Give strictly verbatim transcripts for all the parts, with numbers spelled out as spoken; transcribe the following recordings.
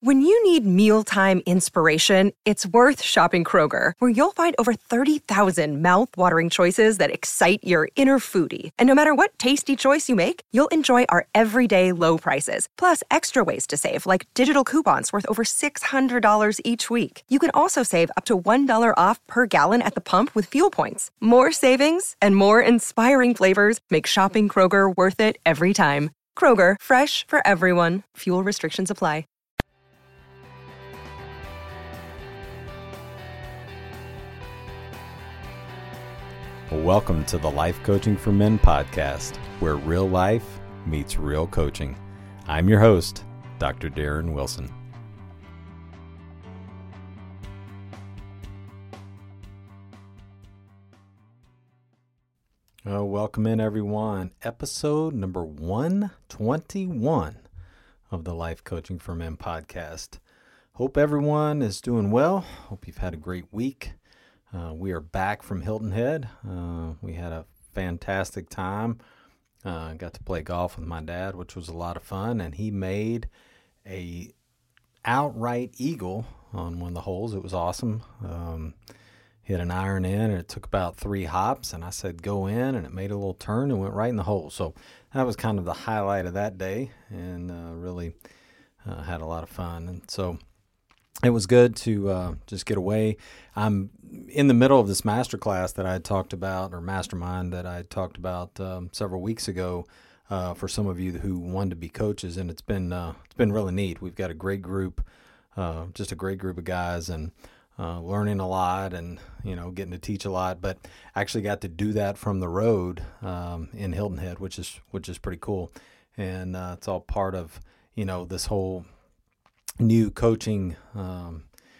When you need mealtime inspiration, it's worth shopping Kroger, where you'll find over thirty thousand mouth-watering choices that excite your inner foodie. And no matter what tasty choice you make, you'll enjoy our everyday low prices, plus extra ways to save, like digital coupons worth over six hundred dollars each week. You can also save up to one dollar off per gallon at the pump with fuel points. More savings and more inspiring flavors make shopping Kroger worth it every time. Kroger, fresh for everyone. Fuel restrictions apply. Welcome to the Life Coaching for Men podcast, where real life meets real coaching. I'm your host, Doctor Darren Wilson. Oh, welcome in, everyone. Episode number one twenty-one of the Life Coaching for Men podcast. Hope everyone is doing well. Hope you've had a great week. Uh, we are back from Hilton Head. Uh, we had a fantastic time. Uh, got to play golf with my dad, which was a lot of fun, and he made a outright eagle on one of the holes. It was awesome. Um, hit an iron in, and it took about three hops, and I said go in, and it made a little turn and went right in the hole. So that was kind of the highlight of that day, and uh, really uh, had a lot of fun. And so it was good to uh, just get away. I'm in the middle of this masterclass that I had talked about, or mastermind that I had talked about um, several weeks ago uh, for some of you who wanted to be coaches, and it's been uh, it's been really neat. We've got a great group, uh, just a great group of guys, and uh, learning a lot, and you know, getting to teach a lot. But actually got to do that from the road um, in Hilton Head, which is which is pretty cool, and uh, it's all part of you know this whole new coaching um,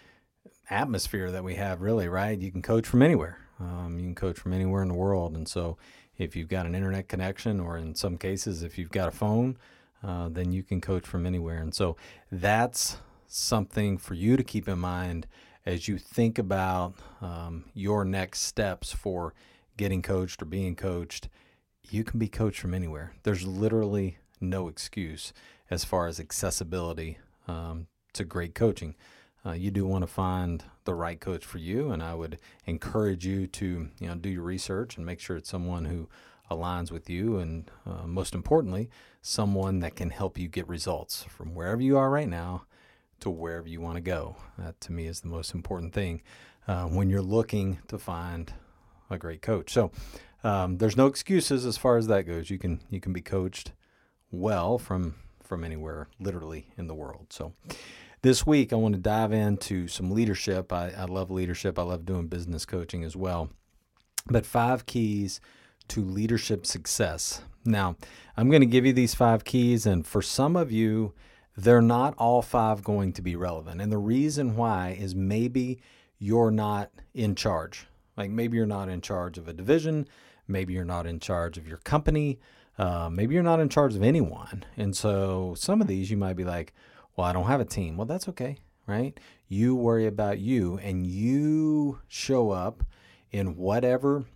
atmosphere that we have, really, right? You can coach from anywhere. Um, you can coach from anywhere in the world. And so if you've got an internet connection, or in some cases, if you've got a phone, uh, then you can coach from anywhere. And so that's something for you to keep in mind as you think about um, your next steps for getting coached or being coached. You can be coached from anywhere. There's literally no excuse as far as accessibility Um, to great coaching. Uh, you do want to find the right coach for you, and I would encourage you to you know do your research and make sure it's someone who aligns with you, and uh, most importantly, someone that can help you get results from wherever you are right now to wherever you want to go. That to me is the most important thing uh, when you're looking to find a great coach. So um, there's no excuses as far as that goes. You can you can be coached well from from anywhere, literally, in the world. So this week, I want to dive into some leadership. I, I love leadership. I love doing business coaching as well. But five keys to leadership success. Now, I'm going to give you these five keys, and for some of you, they're not all five going to be relevant. And the reason why is maybe you're not in charge. Like maybe you're not in charge of a division. Maybe you're not in charge of your company. Uh, maybe you're not in charge of anyone. And so some of these you might be like, well, I don't have a team. Well, that's okay, right? You worry about you, and you show up in whatever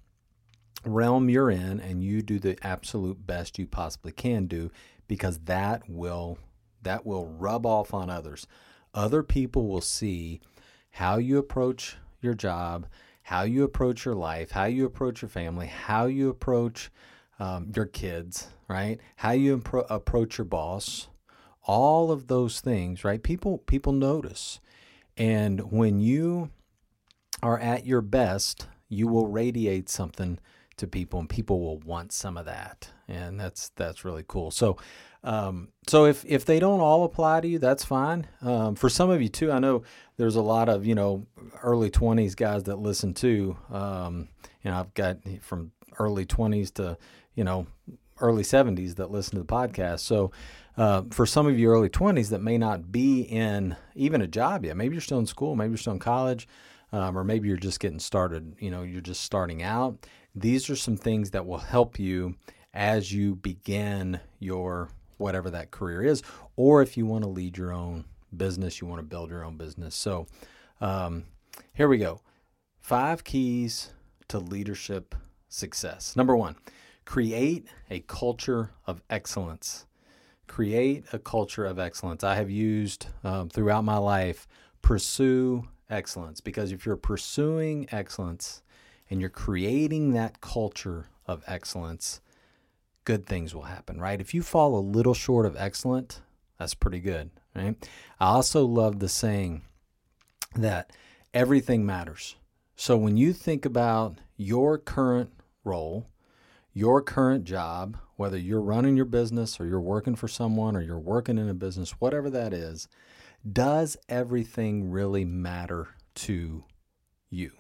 realm you're in, and you do the absolute best you possibly can do, because that will that will rub off on others. Other people will see how you approach your job, how you approach your life, how you approach your family, how you approach Um, your kids, right? How you impro- approach your boss, all of those things, right? People, people notice. And when you are at your best, you will radiate something to people, and people will want some of that. And that's, that's really cool. So, um, so if, if they don't all apply to you, that's fine. Um, for some of you too, I know there's a lot of, you know, early twenties guys that listen to, um, you know, I've got from early twenties to, you know, early seventies that listen to the podcast. So uh, for some of you early twenties that may not be in even a job yet, maybe you're still in school, maybe you're still in college, um, or maybe you're just getting started, you know, you're just starting out. These are some things that will help you as you begin your whatever that career is, or if you want to lead your own business, you want to build your own business. So um, here we go. Five keys to leadership success. Number one, create a culture of excellence. create a culture of excellence. I have used um, throughout my life, pursue excellence, because if you're pursuing excellence and you're creating that culture of excellence, good things will happen, right? If you fall a little short of excellent, that's pretty good, right? I also love the saying that everything matters. So when you think about your current role, your current job, whether you're running your business or you're working for someone or you're working in a business, whatever that is, does everything really matter to you?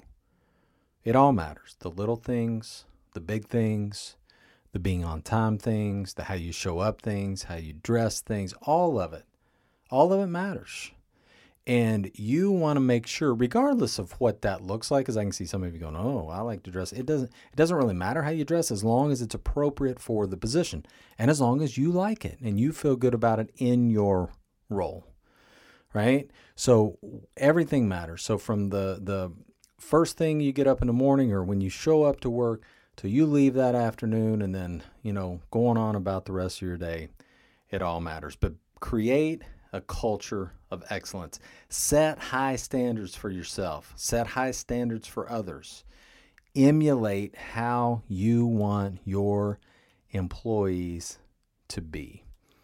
It all matters. The little things, the big things, the being on time things, the how you show up things, how you dress things, all of it. All of it matters. And you want to make sure, regardless of what that looks like, because I can see some of you going, oh, I like to dress. It doesn't, it doesn't really matter how you dress as long as it's appropriate for the position and as long as you like it and you feel good about it in your role, right? So everything matters. So from the, the first thing you get up in the morning or when you show up to work till you leave that afternoon and then, you know, going on about the rest of your day, it all matters. But create a culture of excellence. Set high standards for yourself. Set high standards for others. Emulate how you want your employees to be.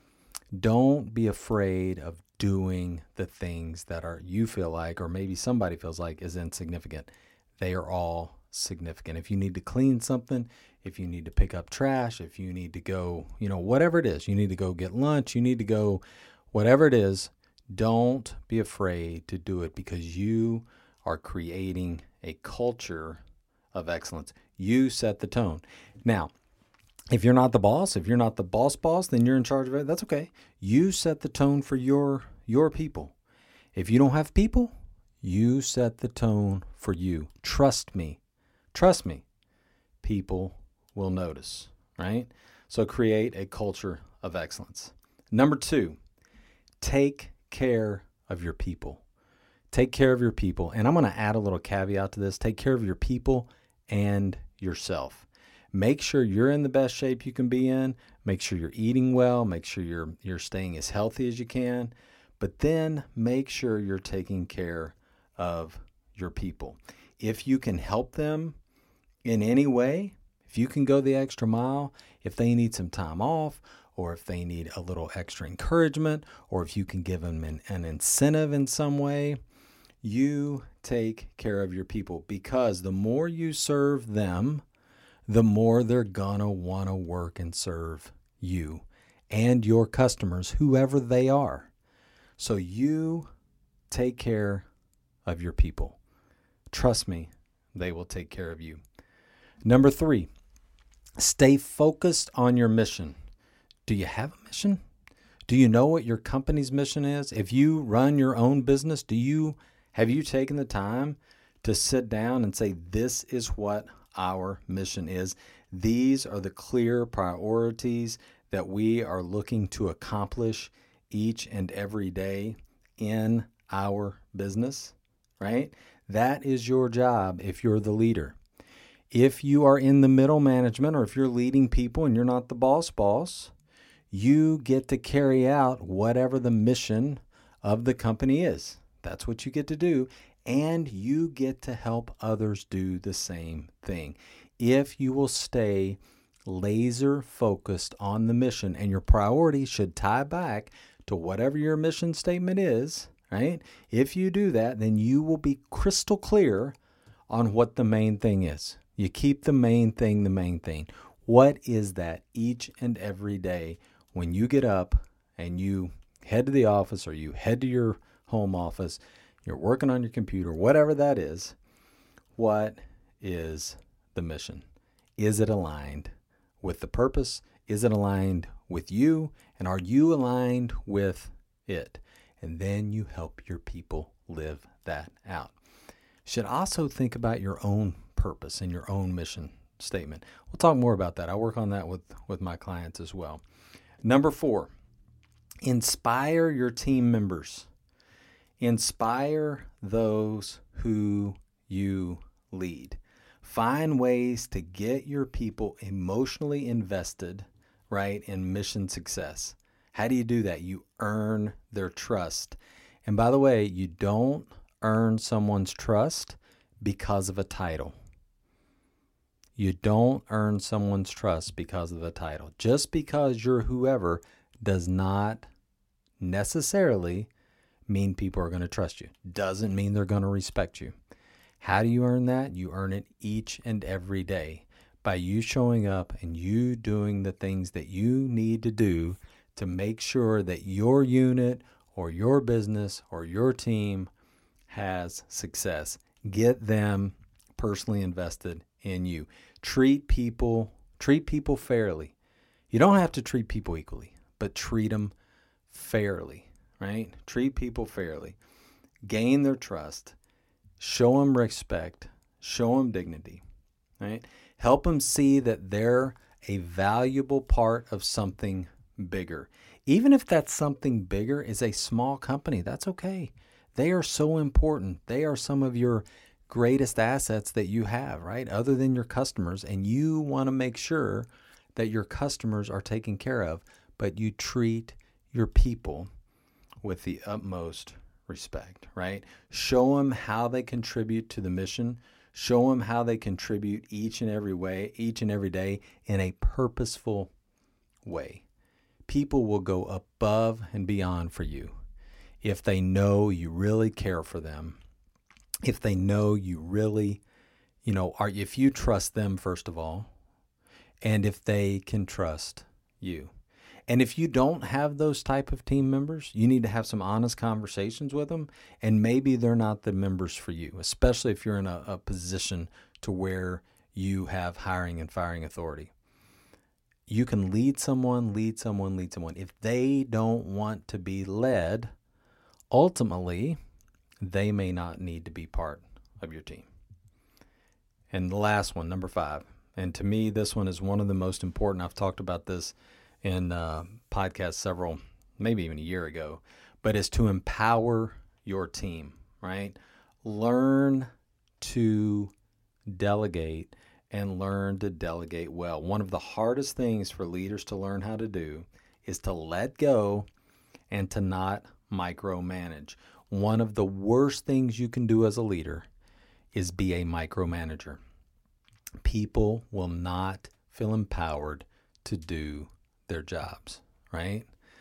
Don't be afraid of doing the things that are you feel like, or maybe somebody feels like, is insignificant. They are all significant. If you need to clean something, if you need to pick up trash, if you need to go, you know, whatever it is, you need to go get lunch, you need to go whatever it is, don't be afraid to do it because you are creating a culture of excellence. You set the tone. Now, if you're not the boss, if you're not the boss boss, then you're in charge of it. That's okay. You set the tone for your your people. If you don't have people, you set the tone for you. Trust me. Trust me. People will notice, right? So create a culture of excellence. Number two, take care of your people. Take care of your people. And I'm going to add a little caveat to this. Take care of your people and yourself. Make sure you're in the best shape you can be in. Make sure you're eating well. Make sure you're you're staying as healthy as you can. But then make sure you're taking care of your people. If you can help them in any way, if you can go the extra mile, if they need some time off, or if they need a little extra encouragement, or if you can give them an, an incentive in some way, you take care of your people, because the more you serve them, the more they're gonna want to work and serve you and your customers, whoever they are. So you take care of your people. Trust me, they will take care of you. Number three, stay focused on your mission. Do you have a mission? Do you know what your company's mission is? If you run your own business, do you have you taken the time to sit down and say, this is what our mission is? These are the clear priorities that we are looking to accomplish each and every day in our business, right? That is your job if you're the leader. If you are in the middle management, or if you're leading people and you're not the boss boss, you get to carry out whatever the mission of the company is. That's what you get to do. And you get to help others do the same thing. If you will stay laser focused on the mission, and your priority should tie back to whatever your mission statement is, right? If you do that, then you will be crystal clear on what the main thing is. You keep the main thing the main thing. What is that each and every day? When you get up and you head to the office, or you head to your home office, you're working on your computer, whatever that is, what is the mission? Is it aligned with the purpose? Is it aligned with you? And are you aligned with it? And then you help your people live that out. You should also think about your own purpose and your own mission statement. We'll talk more about that. I work on that with, with my clients as well. Number four, inspire your team members. Inspire those who you lead. Find ways to get your people emotionally invested, right, in mission success. How do you do that? You earn their trust. And by the way, you don't earn someone's trust because of a title. You don't earn someone's trust because of a title. Just because you're whoever does not necessarily mean people are going to trust you. Doesn't mean they're going to respect you. How do you earn that? You earn it each and every day by you showing up and you doing the things that you need to do to make sure that your unit or your business or your team has success. Get them personally invested in you. Treat people, treat people fairly. You don't have to treat people equally, but treat them fairly, right? Treat people fairly. Gain their trust. Show them respect. Show them dignity, right? Help them see that they're a valuable part of something bigger. Even if that something bigger is a small company, that's okay. They are so important. They are some of your greatest assets that you have, right? Other than your customers. And you want to make sure that your customers are taken care of, but you treat your people with the utmost respect, right? Show them how they contribute to the mission. Show them how they contribute each and every way, each and every day in a purposeful way. People will go above and beyond for you if they know you really care for them. If they know you really, you know, are if you trust them, first of all, and if they can trust you. And if you don't have those type of team members, you need to have some honest conversations with them, and maybe they're not the members for you, especially if you're in a, a position to where you have hiring and firing authority. You can lead someone, lead someone, lead someone. If they don't want to be led, ultimately, they may not need to be part of your team. And the last one, number five, and to me, this one is one of the most important. I've talked about this in uh, podcasts several, maybe even a year ago, but is to empower your team, right? Learn to delegate and learn to delegate well. One of the hardest things for leaders to learn how to do is to let go and to not micromanage. One of the worst things you can do as a leader is be a micromanager. People will not feel empowered to do their jobs, right?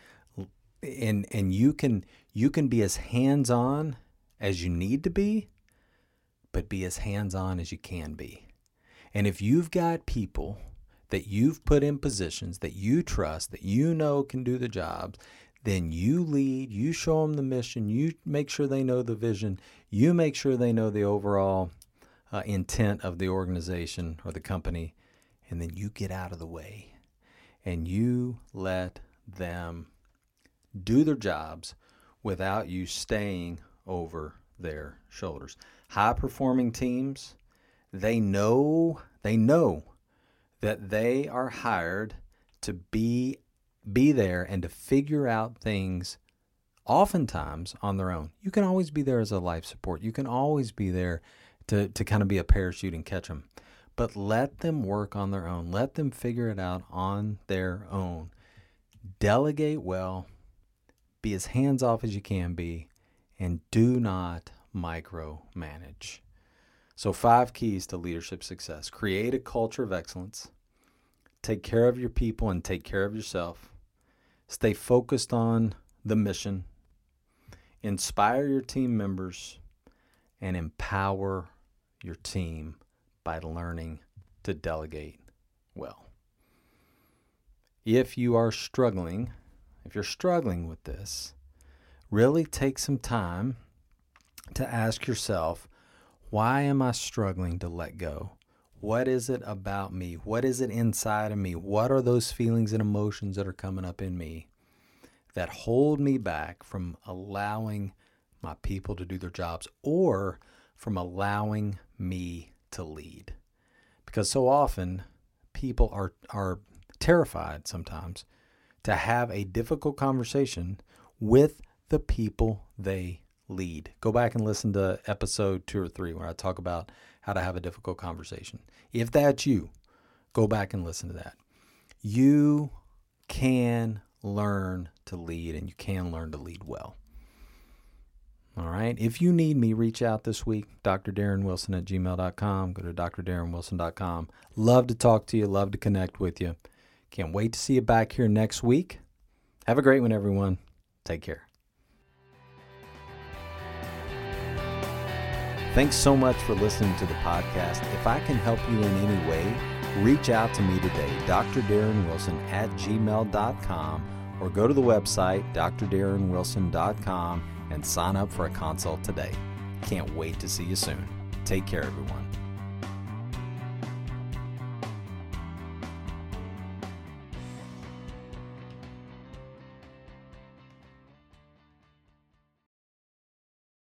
And and you can you can be as hands-on as you need to be, but be as hands-on as you can be. And if you've got people that you've put in positions that you trust, that you know can do the jobs, then you lead, you show them the mission, you make sure they know the vision, you make sure they know the overall uh, intent of the organization or the company, and then you get out of the way and you let them do their jobs without you staying over their shoulders. High-performing teams, they know, they know that they are hired to be be there and to figure out things oftentimes on their own. You can always be there as a life support. You can always be there to, to kind of be a parachute and catch them. But let them work on their own. Let them figure it out on their own. Delegate well. Be as hands-off as you can be. And do not micromanage. So five keys to leadership success. Create a culture of excellence. Take care of your people and take care of yourself. Stay focused on the mission. Inspire your team members and empower your team by learning to delegate well. If you are struggling, if you're struggling with this, really take some time to ask yourself, why am I struggling to let go? What is it about me? What is it inside of me? What are those feelings and emotions that are coming up in me that hold me back from allowing my people to do their jobs or from allowing me to lead? Because so often people are, are terrified sometimes to have a difficult conversation with the people they lead. Go back and listen to episode two or three where I talk about how to have a difficult conversation. If that's you, go back and listen to that. You can learn to lead, and you can learn to lead well. All right. If you need me, reach out this week, D R Darren Wilson at gmail dot com. Go to D R Darren Wilson dot com. Love to talk to you. Love to connect with you. Can't wait to see you back here next week. Have a great one, everyone. Take care. Thanks so much for listening to the podcast. If I can help you in any way, reach out to me today, D R Darren Wilson at gmail dot com, or go to the website, D R Darren Wilson dot com, and sign up for a consult today. Can't wait to see you soon. Take care, everyone.